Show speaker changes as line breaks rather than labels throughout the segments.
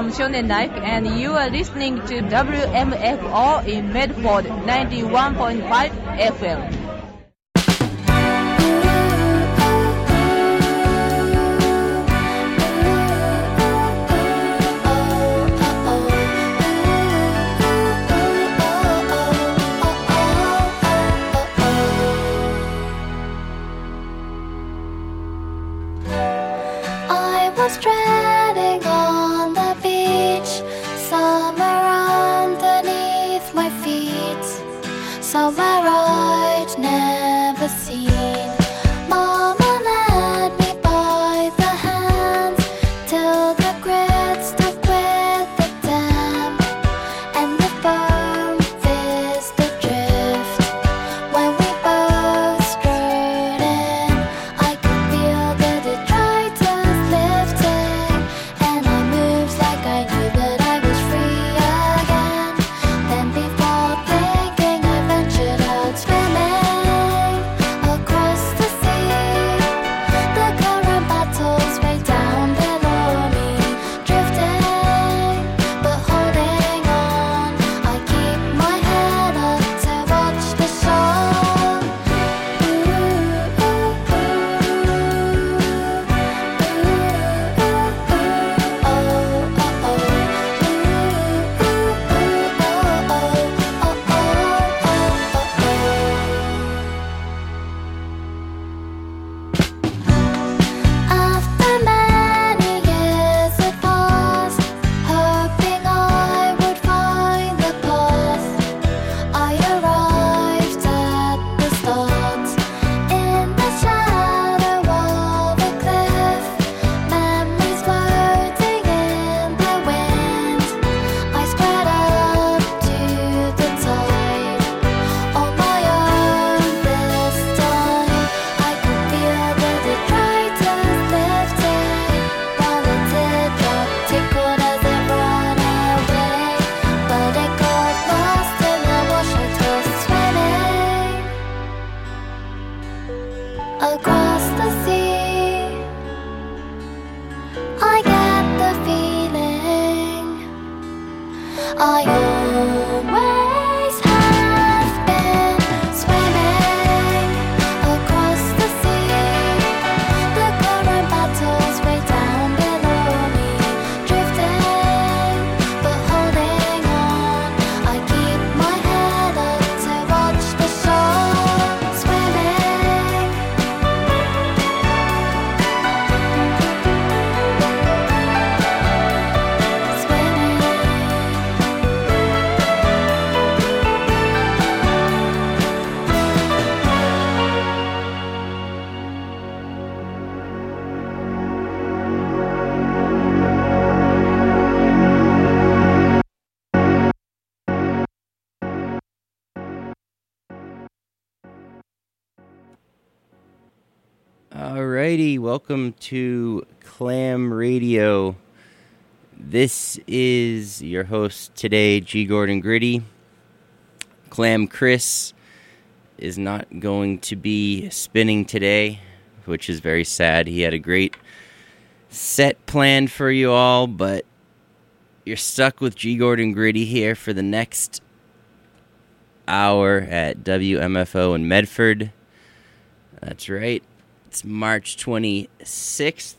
from Shonen Life, and you are listening to WMFO in Medford 91.5 FM.
Treading on the beach, somewhere underneath my feet, somewhere I'd never seen. Mama led me by the hand till the grit stuck with the damp, and the foam fizzed adrift. When we both strode in, I could feel the detritus lifting, and I moved like I knew that I was free again. Then before thinking, I ventured out swimming across the sea. The current battles way down below me, drifting but holding on. I keep my head up to watch the show. After many years had passed, hoping I would find the path, I arrived at the start. In the shadow of a cliff, memories floating in the wind, I spread up to the tide. On my own this time, I could feel the detritus lifting, while the teardrop tickled as it ran away. But it got lost in the wash until swimming across the sea. I get the feeling I always have been swimming across the sea. The current battles way down below me, drifting but holding on. I keep my head up to watch the show. Swimming,
Alrighty, welcome to Clam Radio. This is your host today, G. Gordon Gritty. Clam Chris is not going to be spinning today, which is very sad. He had a great set planned for you all, but you're stuck with G. Gordon Gritty here for the next hour at WMFO in Medford. That's right. It's March 26th.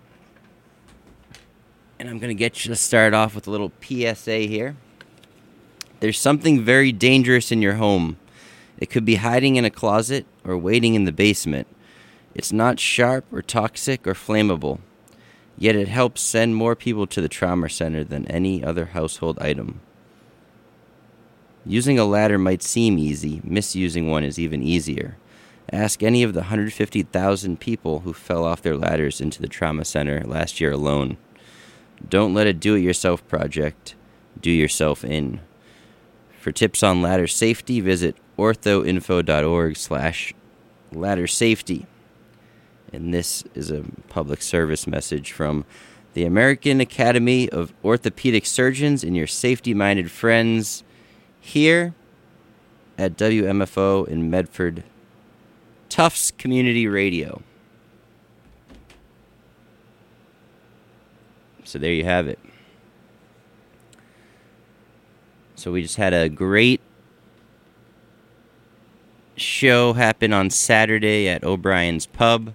And I'm going to get you to start off with a little PSA here. There's something very dangerous in your home. It could be hiding in a closet or waiting in the basement. It's not sharp or toxic or flammable. Yet it helps send more people to the trauma center than any other household item. Using a ladder might seem easy. Misusing one is even easier. Ask any of the 150,000 people who fell off their ladders into the trauma center last year alone. Don't let a do-it-yourself project do yourself in. For tips on ladder safety, visit orthoinfo.org/ladder safety. And this is a public service message from the American Academy of Orthopedic Surgeons and your safety-minded friends here at WMFO in Medford, Tufts Community Radio. So there you have it. So we just had a great show happen on Saturday at O'Brien's Pub.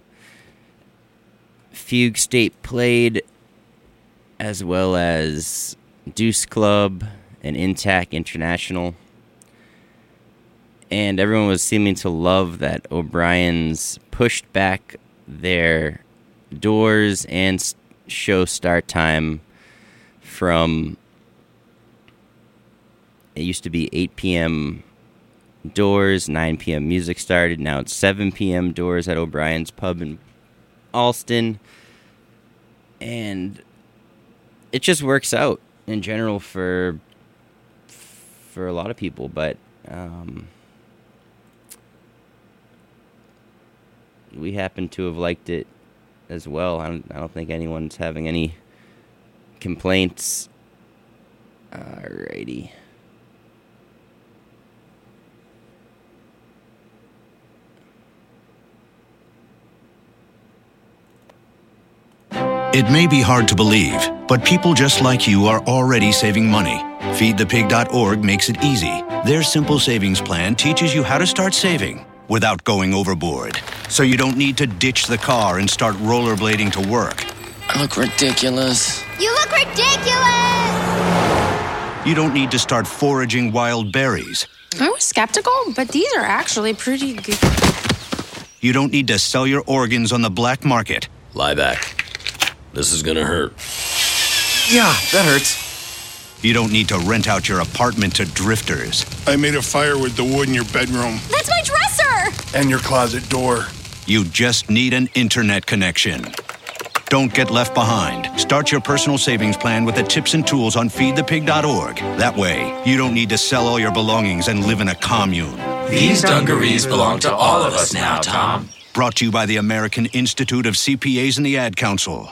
Fugue State played, as well as Deuce Club and Intact International. And everyone was seeming to love that O'Brien's pushed back their doors and show start time from, it used to be 8 p.m. doors, 9 p.m. music started. Now it's 7 p.m. doors at O'Brien's Pub in Alston. And it just works out in general for a lot of people, but we happen to have liked it as well. I don't think anyone's having any complaints. Alrighty.
It may be hard to believe, but people just like you are already saving money. FeedThePig.org makes it easy. Their simple savings plan teaches you how to start saving without going overboard. So you don't need to ditch the car and start rollerblading to work.
I look ridiculous.
You look ridiculous!
You don't need to start foraging wild berries.
I was skeptical, but these are actually pretty good.
You don't need to sell your organs on the black market.
Lie back. This is gonna hurt.
Yeah, that hurts.
You don't need to rent out your apartment to drifters.
I made a fire with the wood in your bedroom.
That's my dresser!
And your closet door.
You just need an internet connection. Don't get left behind. Start your personal savings plan with the tips and tools on feedthepig.org. That way, you don't need to sell all your belongings and live in a commune.
These dungarees belong to all of us now, Tom.
Brought to you by the American Institute of CPAs and the Ad Council.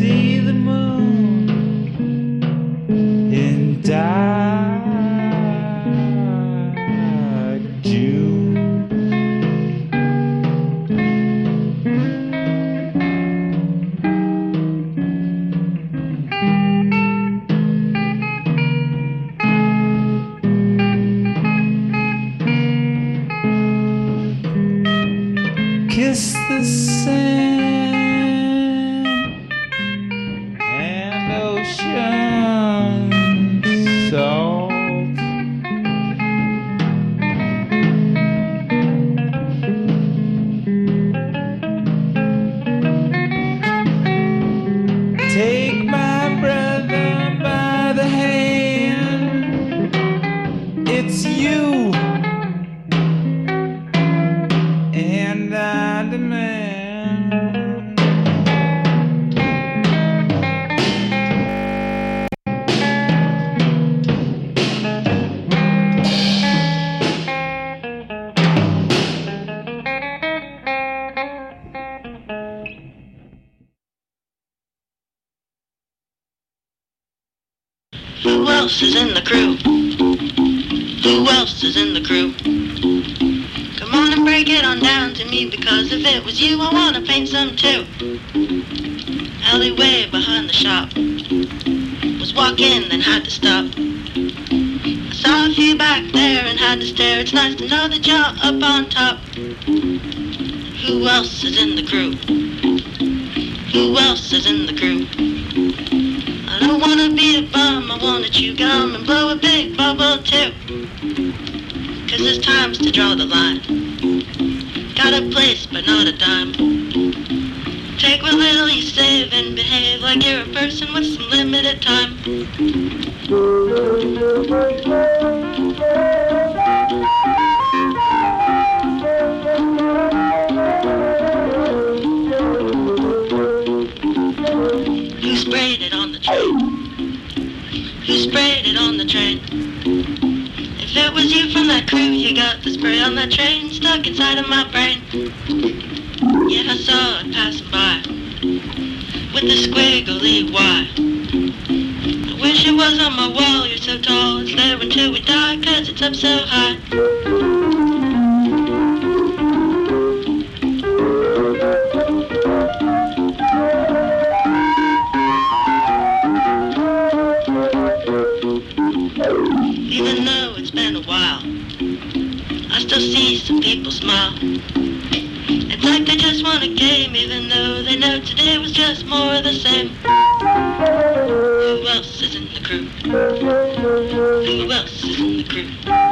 Die. kiss the sand and ocean salt. Take my brother by the hand. It's you, and I demand.
Who else is in the crew? Who else is in the crew? Come on and break it on down to me, because if it was you, I wanna paint some too. Alleyway behind the shop. Was walking, then had to stop. I saw a few back there and had to stare. It's nice to know that you're up on top. Who else is in the crew? Who else is in the crew? I don't wanna be a bum, I wanna chew gum and blow a big bubble too. 'Cause there's times to draw the line. Got a place but not a dime. Take what little you save and behave like you're a person with some limited time. Who sprayed it on the train? Who sprayed it on the train? If it was you from that crew, you got the spray on that train stuck inside of my brain. Yeah, I saw it passing by with the squiggly Y. I wish it was on my wall. You're so tall, it's there until we die, 'cause it's up so high. Even though it's been a while, I still see some people smile. It's like they just want a game, even though they know today was just more of the same. Who else is in the crew? Who else is in the crew?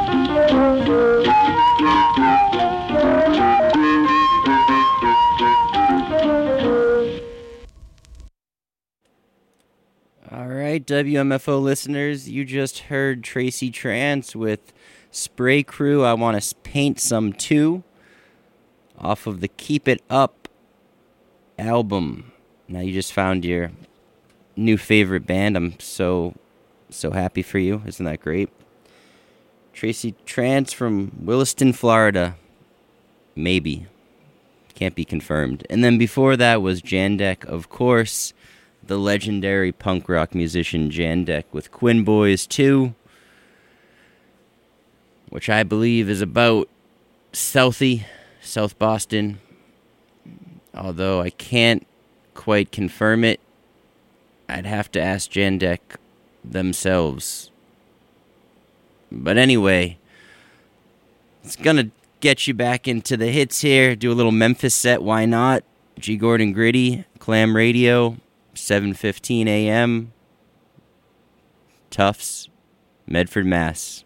All right, WMFO listeners, you just heard Tracy Trance with Spray Crew, I Want to Paint Some Too, off of the Keep It Up album. Now you just found your new favorite band. I'm so happy for you. Isn't that great? Tracy Trance from Williston, Florida. Maybe. Can't be confirmed. And then before that was Jandek, of course, the legendary punk rock musician Jandek with Quinn Boys 2, which I believe is about South Boston, although I can't quite confirm it. I'd have to ask Jandek themselves. But anyway, it's gonna get you back into the hits here. Do a little Memphis set, why not? G. Gordon Gritty, Clam Radio, 7:15 a.m. Tufts, Medford, Mass.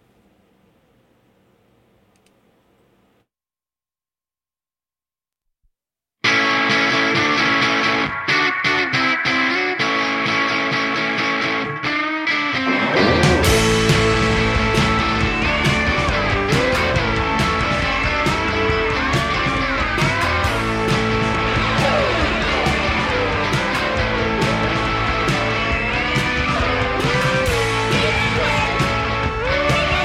Yeah.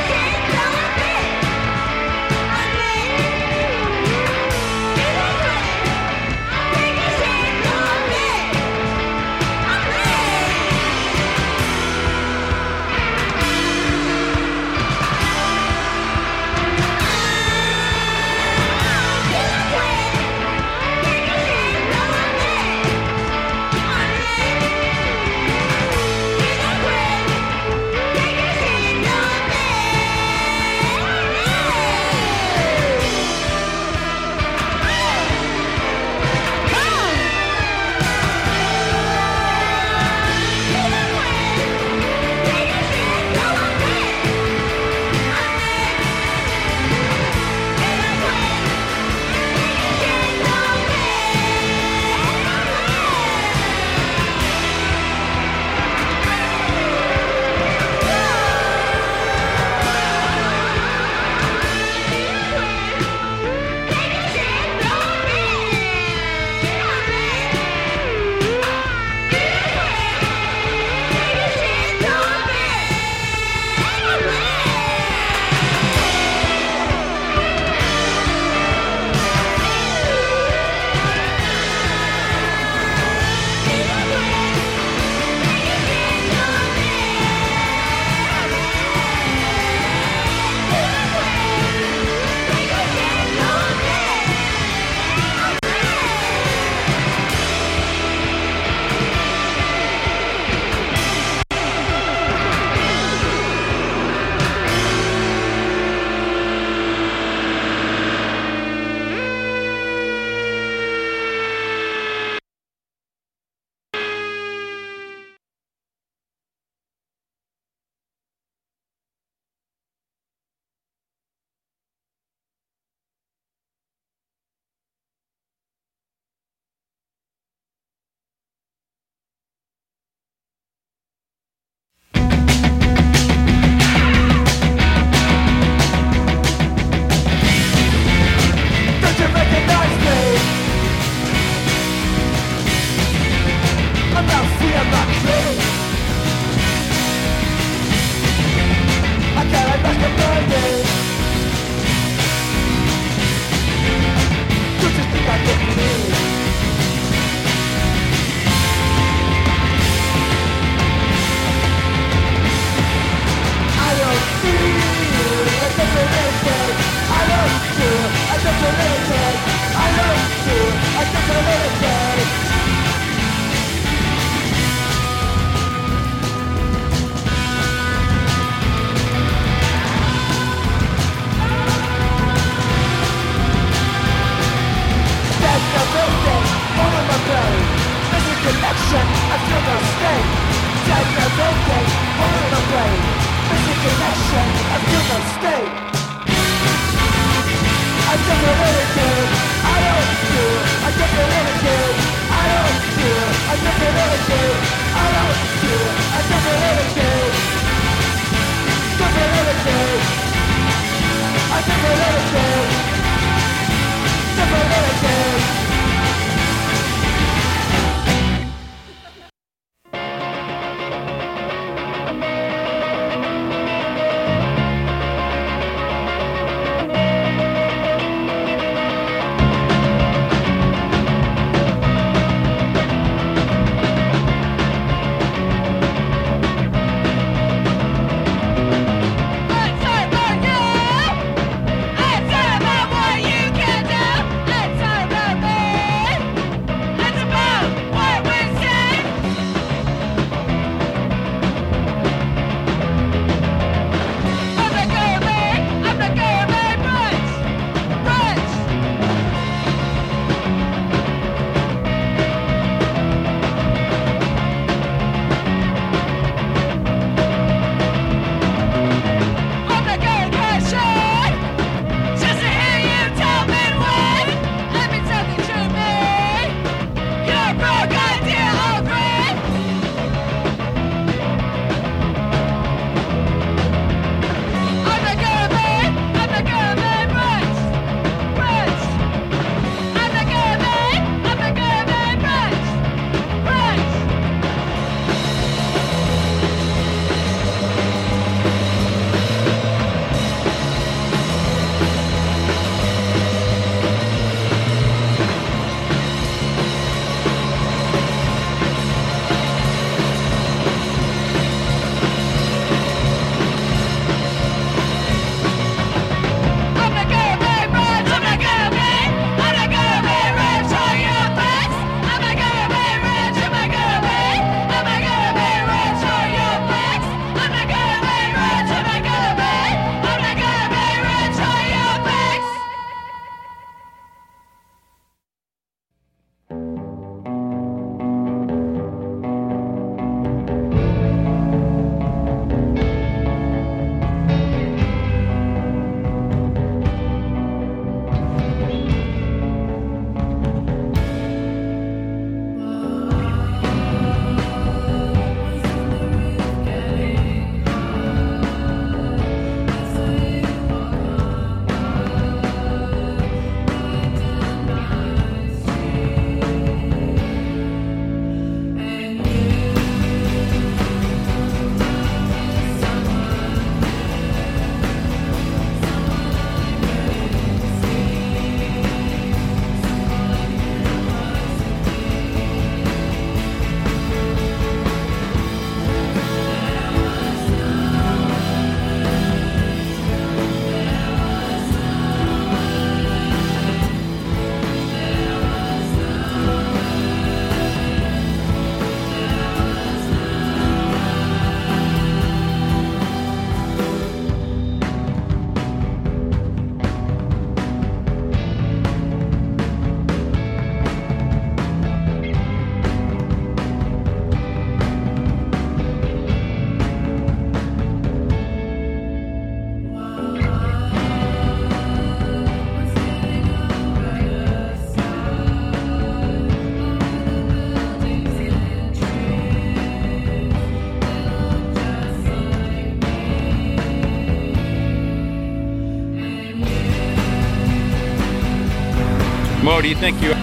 Mo, do you think you...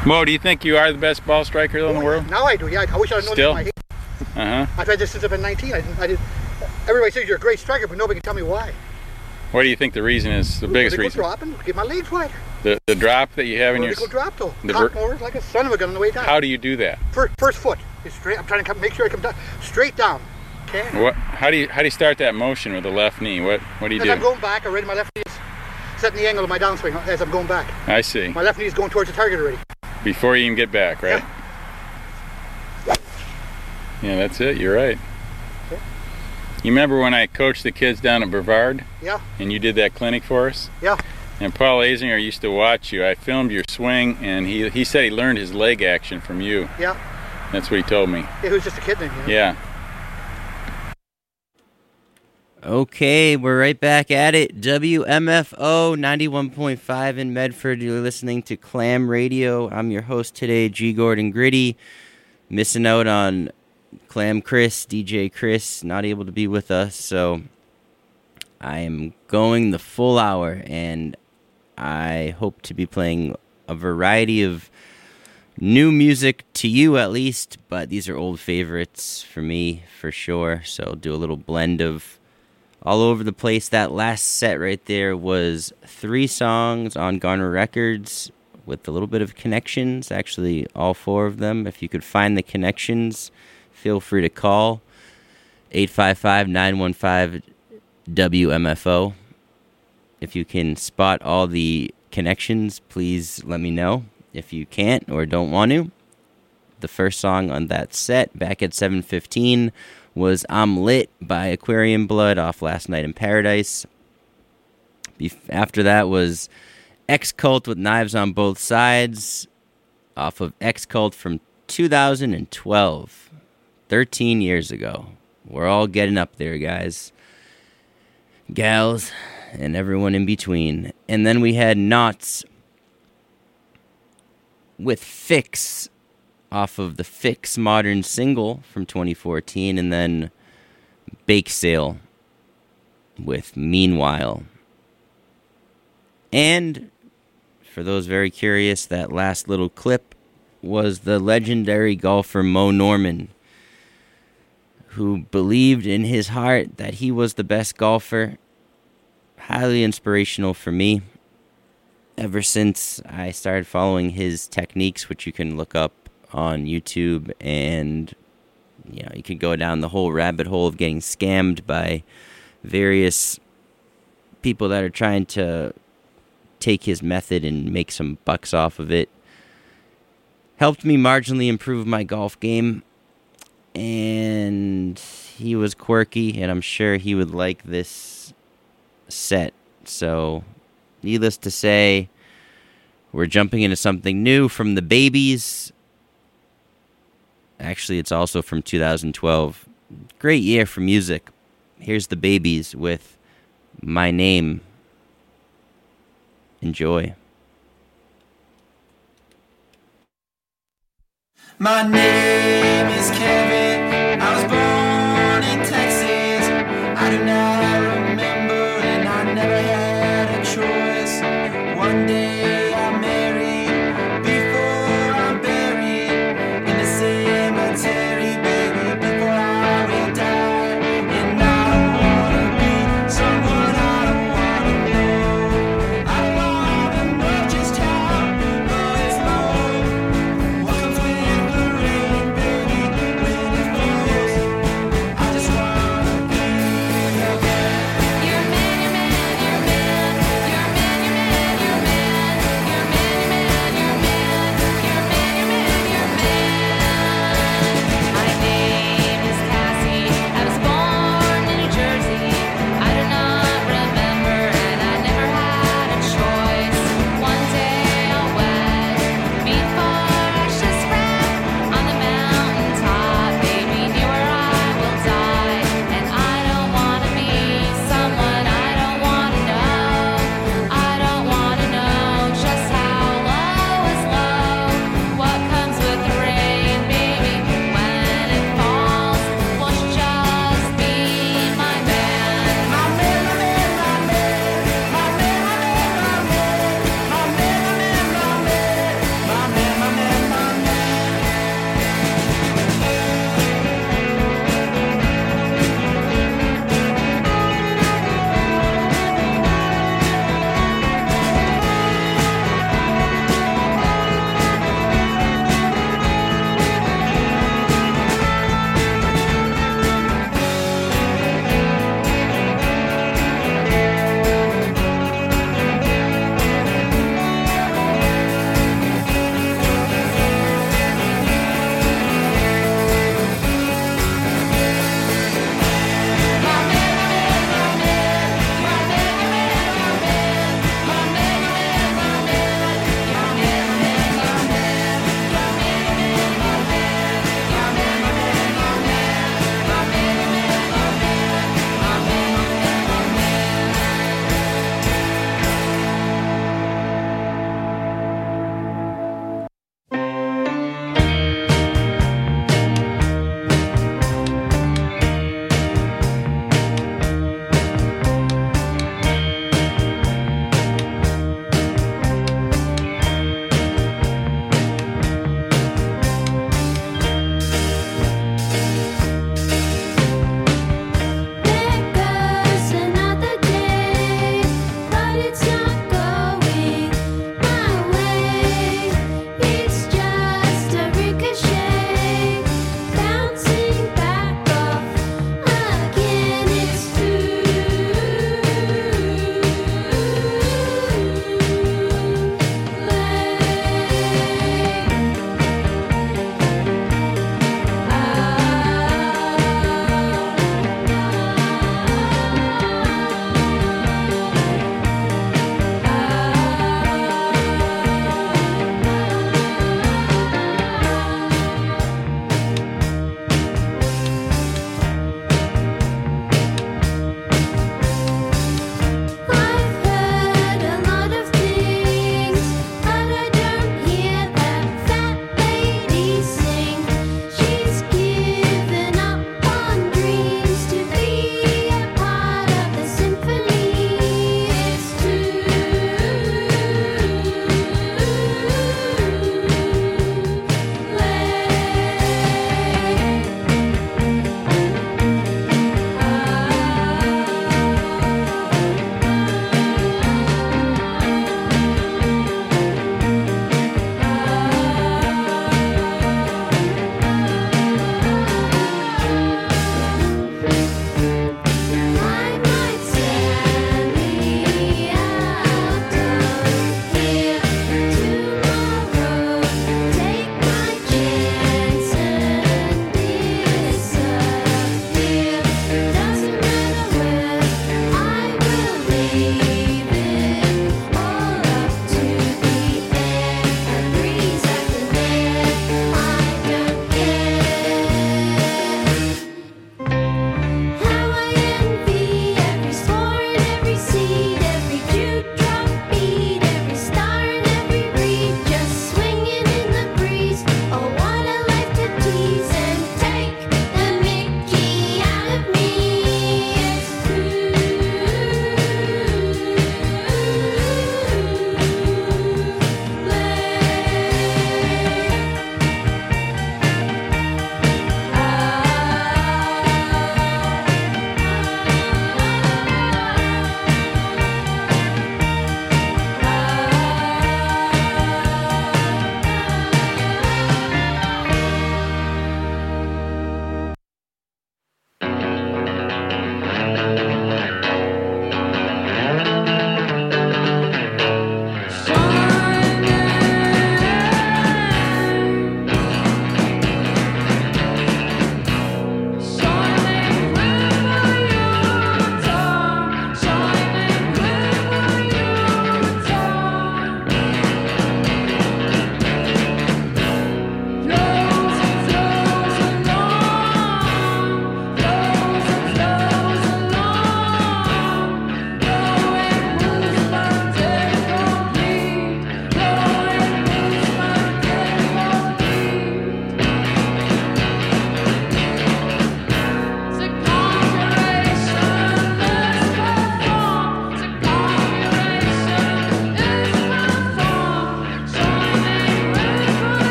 Mo, do you think you are the best ball striker in the world?
Now I do, yeah. I wish I'd known
Still?
this in my head.
Uh-huh.
I've had this since I've been 19. Everybody says you're a great striker, but nobody can tell me why.
What do you think the reason is, the biggest reason?
Dropping, get my legs wider.
The drop that you have in your...
Vertical drop, though.
The
Cock more like a son of a gun on the way down.
How do you do that?
First foot is straight. I'm trying to make sure I come down. Straight down. Okay?
How do you start that motion with the left knee? What do you do?
As I'm going back already, my left knee is setting the angle of my downswing as I'm going back.
I see.
My left knee is going towards the target already.
Before you even get back, right? Yeah, that's it. You're right.
Okay.
You remember when I coached the kids down at Brevard?
Yeah.
And you did that clinic for us?
Yeah.
And Paul Azinger used to watch you. I filmed your swing, and he said he learned his leg action from you.
Yeah.
That's what he told me.
Yeah, he was just a kid then, you know?
Yeah.
Okay, we're right back at it. WMFO 91.5 in Medford. You're listening to Clam Radio. I'm your host today, G. Gordon Gritty. Missing out on Clam Chris, DJ Chris, not able to be with us. So I am going the full hour, and I hope to be playing a variety of new music to you at least, but these are old favorites for me for sure. So I'll do a little blend of all over the place. That last set right there was 3 songs on Garner Records with a little bit of connections. Actually, all 4 of them. If you could find the connections, feel free to call 855-915-WMFO. If you can spot all the connections, please let me know. If you can't or don't want to, the first song on that set back at 7:15 was I'm Lit by Aquarium Blood off Last Night in Paradise. After that was X-Cult with Knives on Both Sides off of X-Cult from 2012, 13 years ago. We're all getting up there, guys, gals, and everyone in between. And then we had Knots with Fix off of the Fix Modern single from 2014, and then Bake Sale with Meanwhile. And for those very curious, that last little clip was the legendary golfer Mo Norman, who believed in his heart that he was the best golfer. Highly inspirational for me. Ever since I started following his techniques, which you can look up on YouTube, and you could go down the whole rabbit hole of getting scammed by various people that are trying to take his method and make some bucks off of it. Helped me marginally improve my golf game, and he was quirky, and I'm sure he would like this set. So needless to say, we're jumping into something new from the Babies. Actually, it's also from 2012. Great year for music. Here's the Babies with My Name. Enjoy.
My name is Kevin. I was born in Texas. I do not remember, and I never had a choice. One day I'm married, before I'm buried in the cemetery, baby, before I will die. And I don't wanna be someone I don't wanna know. I don't wanna know just how low it's low. What comes with the rain, baby, when it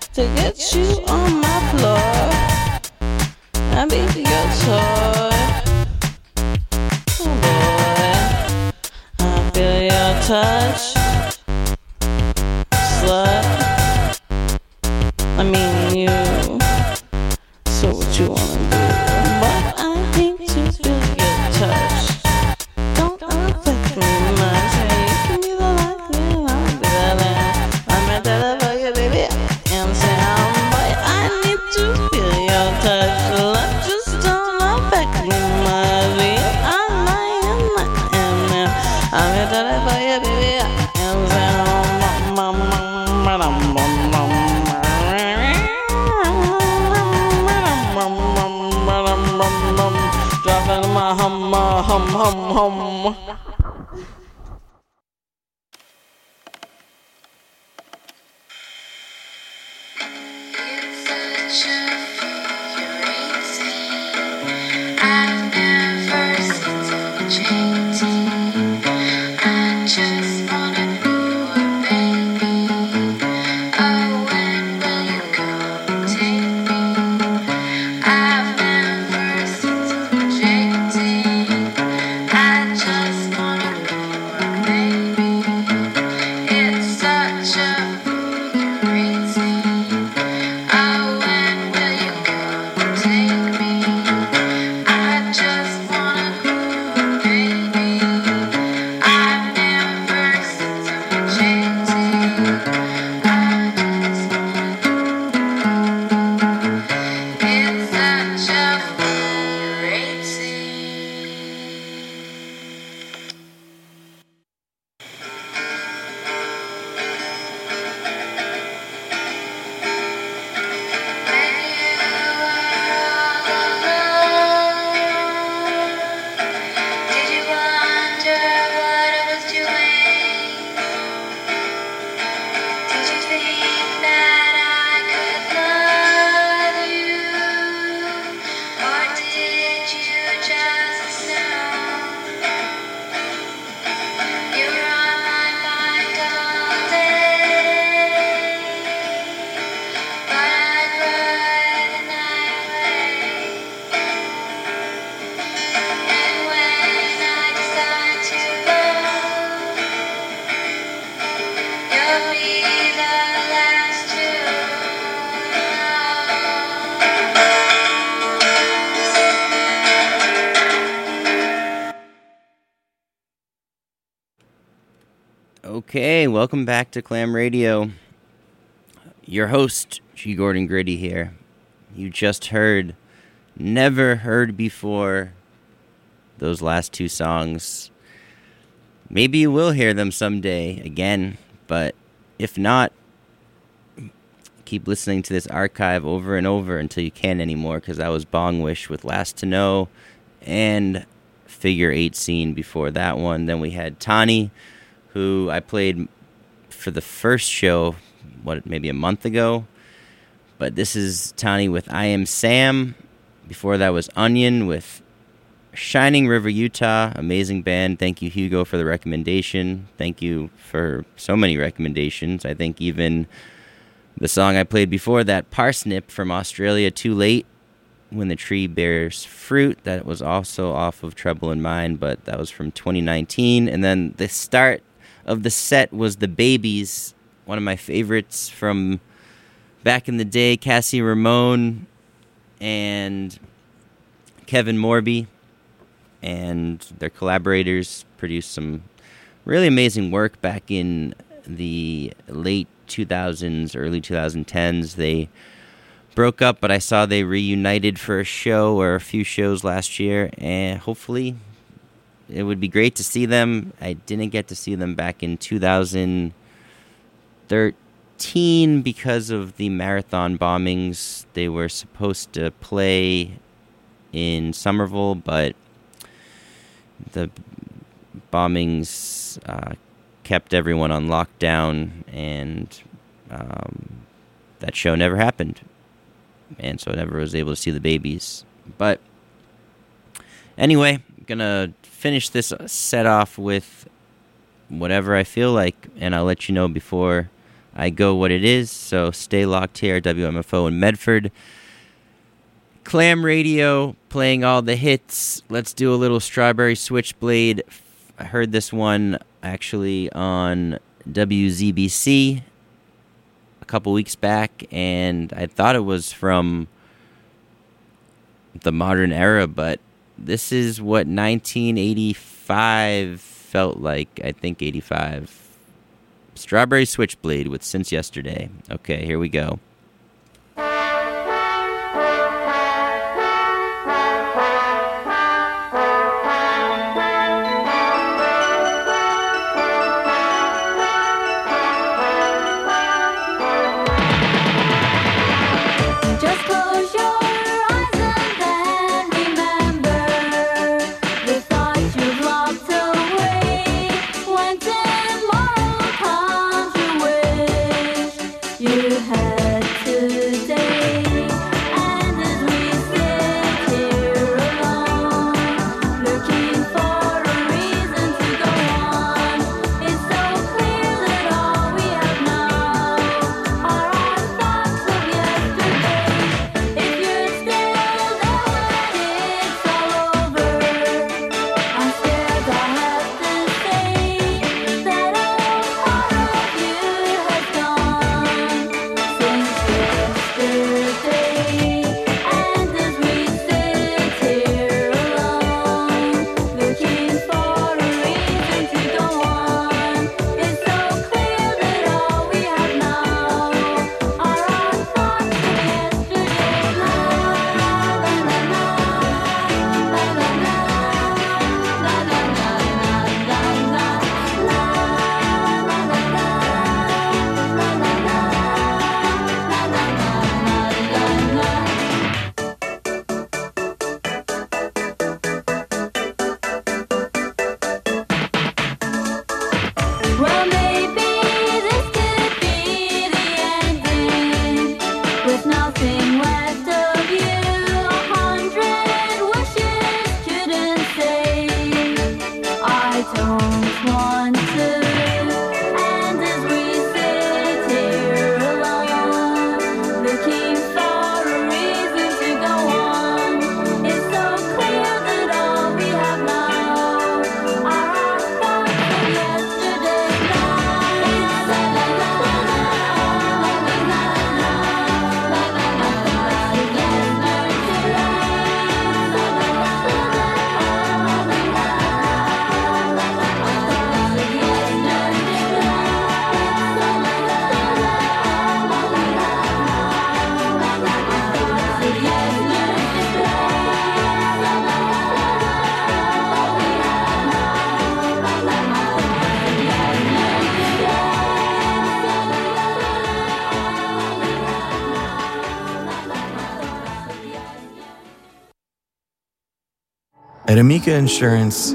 to get you on my floor and be your toy. Oh boy, I feel your touch, slut. I mean you. So what you wanna do? But I need to feel your touch. Don't affect me much. You can be the light, and I'll be the lamp. I'm meant to love you, baby. And sound, but I need to feel your touch. Love just don't affect me much. I'm meant to love you, baby. And sound, dropping my hum.
Okay, welcome back to Clam Radio. Your host, G. Gordon Gritty here. You just heard Never Heard Before, those last two songs. Maybe you will hear them someday again, but if not, keep listening to this archive over and over until you can't anymore, because that was Bong Wish with Last to Know and Figure 8 Scene before that one. Then we had Tani, who I played for the first show, maybe a month ago. But this is Tani with I Am Sam. Before that was Onion with Shining River, Utah. Amazing band. Thank you, Hugo, for the recommendation. Thank you for so many recommendations. I think even the song I played before that, Parsnip from Australia, Too Late, When the Tree Bears Fruit. That was also off of Trouble in Mind, but that was from 2019. And then the start of the set was The Babies, one of my favorites from back in the day, Cassie Ramone and Kevin Morby, and their collaborators produced some really amazing work back in the late 2000s, early 2010s. They broke up, but I saw they reunited for a show or a few shows last year, and hopefully it would be great to see them. I didn't get to see them back in 2013 because of the marathon bombings. They were supposed to play in Somerville, but the bombings kept everyone on lockdown, and that show never happened. And so I never was able to see the Babies. But anyway, I'm going to finish this set off with whatever I feel like, and I'll let you know before I go what it is, so stay locked here, WMFO in Medford. Clam Radio, playing all the hits. Let's do a little Strawberry Switchblade. I heard this one actually on WZBC a couple weeks back, and I thought it was from the modern era, but this is what 1985 felt like. I think 85. Strawberry Switchblade with Since Yesterday. Okay, here we go.
At Amica Insurance,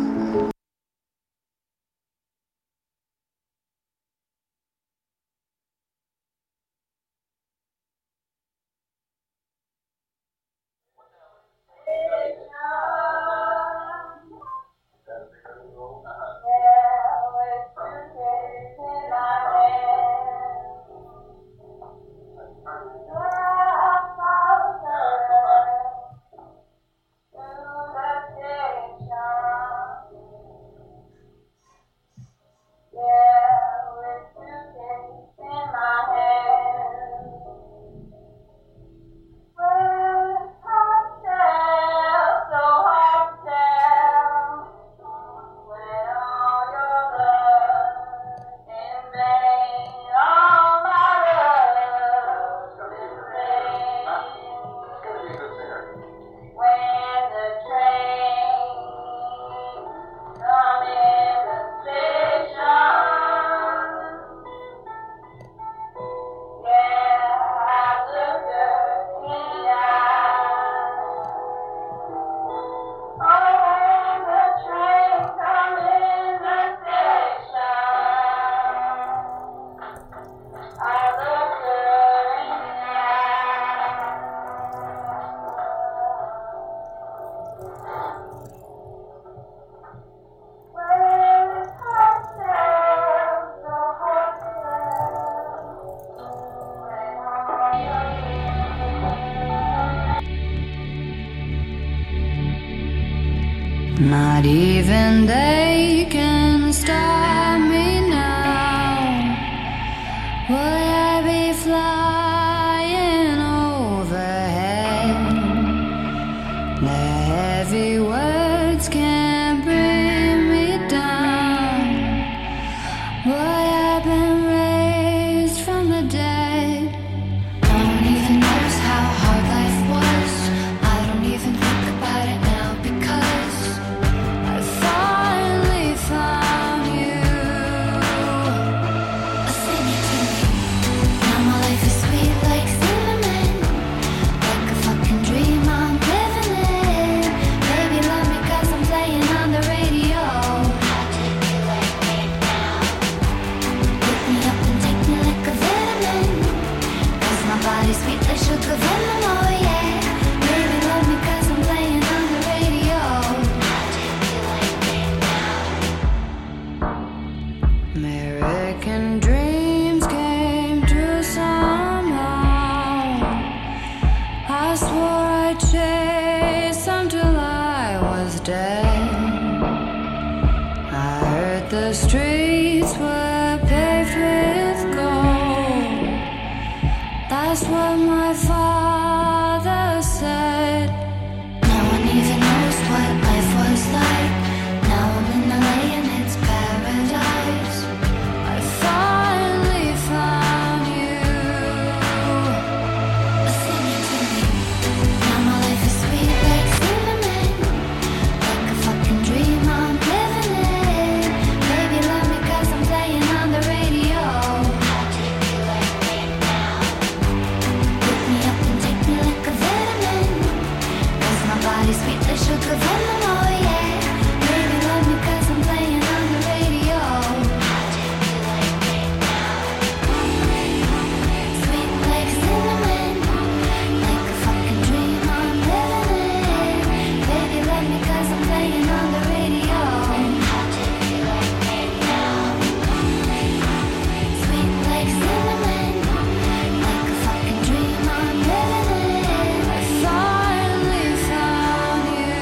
Not even they can stop me now. Will I be flying overhead? The heavy words can't bring me down. Boy, I've been raised from the dead. No one even knows how hard life was. I don't even think about it now because I finally found you. Sing it to me. Now my life is sweet like cinnamon, like a fucking dream I'm living in. Baby, love me 'cause I'm playing on the radio. Pick me up and take me like a vitamin, 'cause my body's sweet like sugar venom, oh yeah. Baby, love me 'cause I'm playing on the radio. American dreams came true somehow. I swore I'd chase them till I was dead. I heard the streets were paved with gold. That's what my father said. No one even knows what life was like. Now I'm in LA and it's paradise. I finally found you. Sing it to me. Now my life is sweet like cinnamon, like a fucking dream I'm living in. Baby, love me 'cause I'm playing on the radio. Pick me up and take me like a vitamin, 'cause my body's sweet like sugar venom, oh yeah. Baby, love me 'cause I'm playing on the radio. Sweet like cinnamon, like a fucking dream I'm living in. Baby, love me 'cause I'm playing on the radio. Sweet like cinnamon, like a fucking dream I'm living in. I finally found you.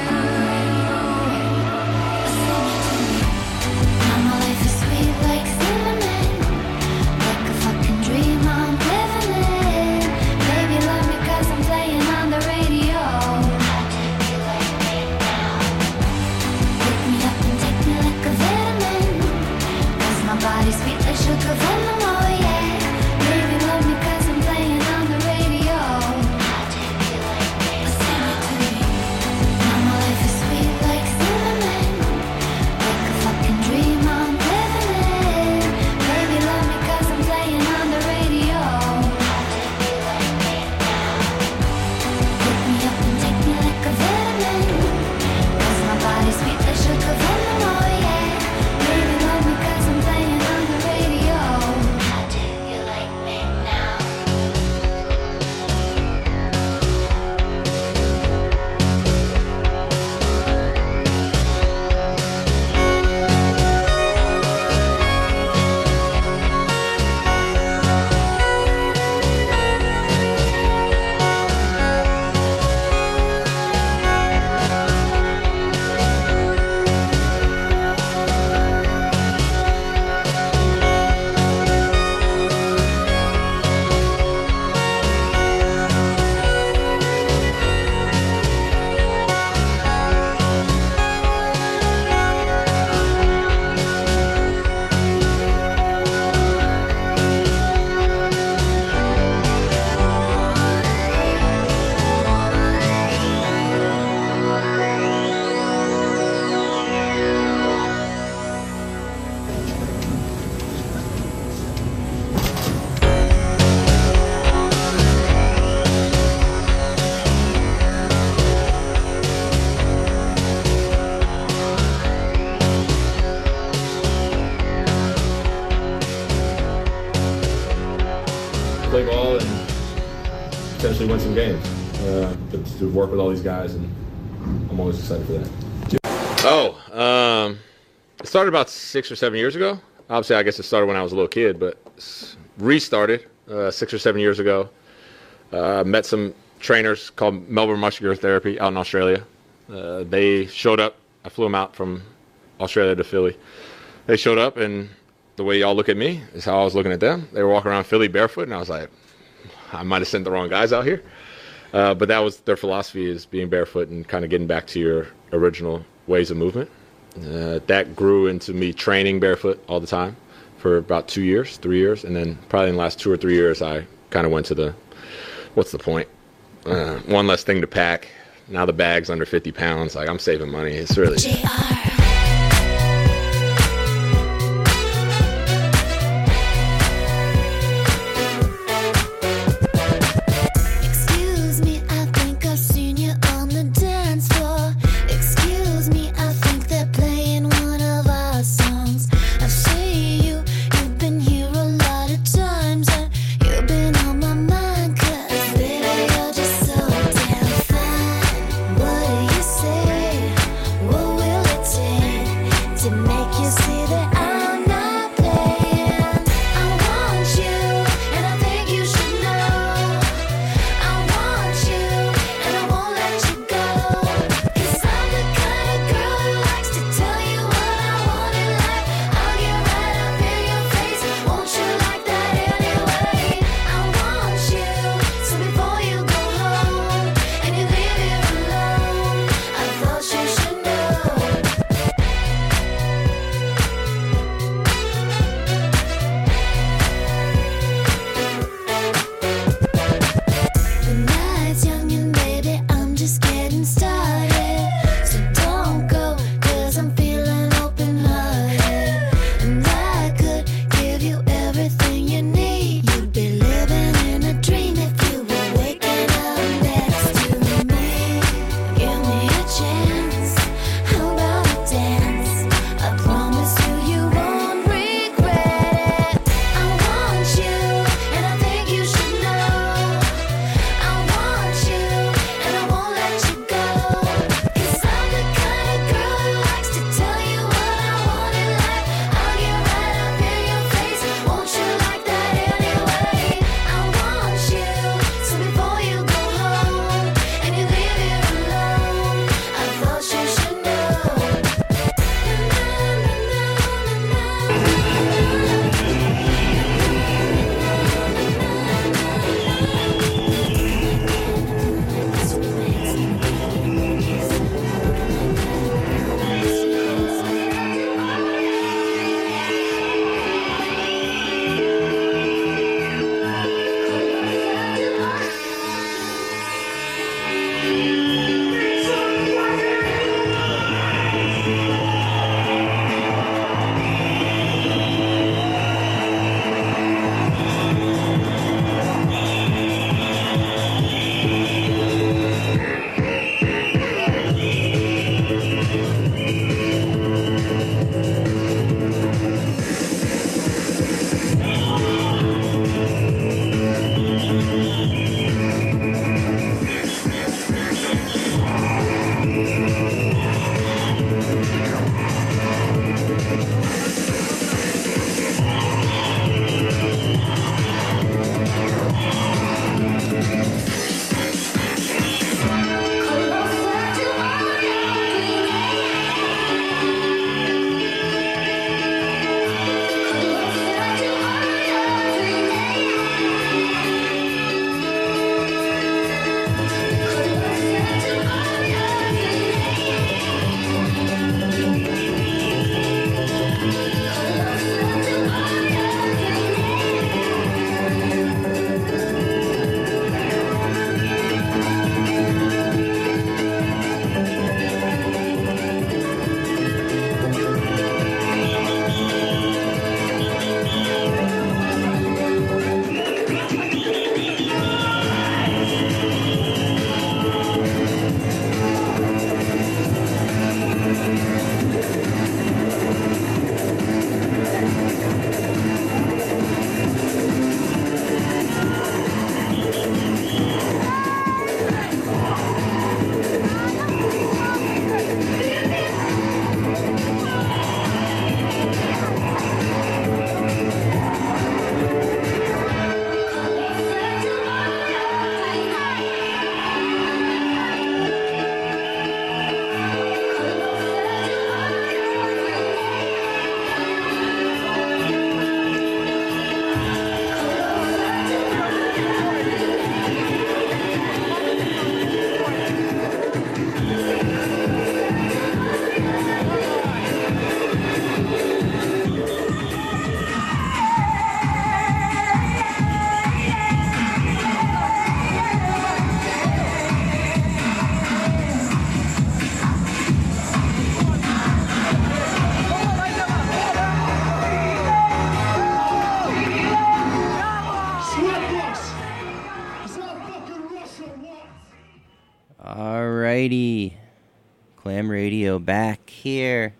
Sing it to me. Now my life is sweet like cinnamon, like a fucking dream I'm living in. Baby, love me 'cause I'm playing on the radio. Pick me up and take me like a vitamin, 'cause my body's sweet like sugar venom, oh yeah. Baby, love me 'cause I'm playing on the radio. Sing it to me. Now my life is sweet like cinnamon, like a fucking dream I'm living in. Baby, love me 'cause I'm playing on the radio. Pick me up and take me like a vitamin, 'cause my body's sweet like sugar venom, oh yeah. Baby, love me 'cause I'm playing on the radio. How do you like me now?
Play ball and potentially win some games. But to work with all these guys, and I'm always excited for that. It started about 6 or 7 years ago. Obviously, I guess it started when I was a little kid, but restarted 6 or 7 years ago. Met some trainers called Melbourne Muscular Therapy out in Australia. They showed up I flew them out from Australia to Philly. They showed up, and the way y'all look at me is how I was looking at them. They were walking around Philly barefoot, and I was like, I might have sent the wrong guys out here. But that was their philosophy, is being barefoot and kind of getting back to your original ways of movement. That grew into me training barefoot all the time for about 3 years. And then probably in the last 2 or 3 years, I kind of went to the, what's the point? One less thing to pack. Now the bag's under 50 pounds. Like, I'm saving money. It's really...
What do you say? What will it take?
Radio back here.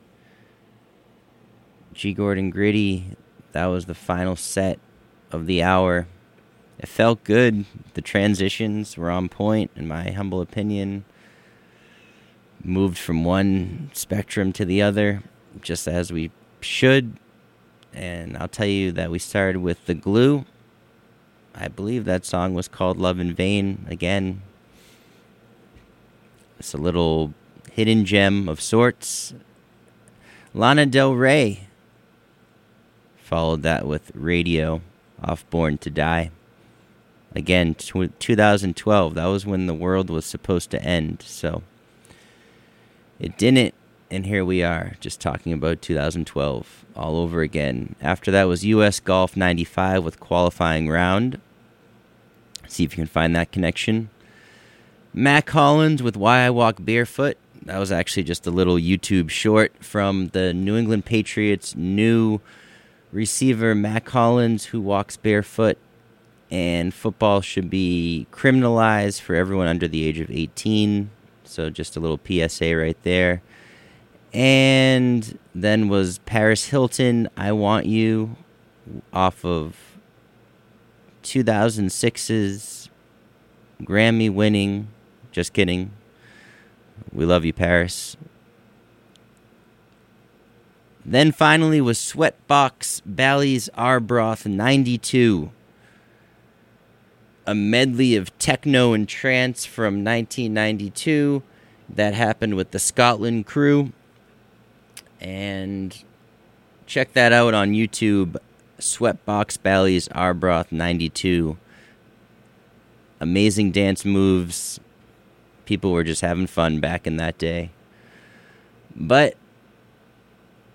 G. Gordon Gritty. That was the final set of the hour. It felt good. The transitions were on point, in my humble opinion. Moved from one spectrum to the other, just as we should. And I'll tell you that we started with The Glue. I believe that song was called Love in Vain. Again, it's a little hidden gem of sorts. Lana Del Rey followed that with Radio off Born to Die. Again, 2012. That was when the world was supposed to end. So it didn't. And here we are, just talking about 2012 all over again. After that was U.S. Golf 95 with Qualifying Round. See if you can find that connection. Mac Hollins with Why I Walk Barefoot. That was actually just a little YouTube short from the New England Patriots' new receiver, Mac Hollins, who walks barefoot. And football should be criminalized for everyone under the age of 18. So just a little PSA right there. And then was Paris Hilton, I Want You, off of 2006's Grammy-winning, just kidding, we love you, Paris. Then finally was Sweatbox Bally's Arbroath 92, a medley of techno and trance from 1992 that happened with the Scotland Crew. And check that out on YouTube, Sweatbox Bally's Arbroath 92. Amazing dance moves. People were just having fun back in that day. But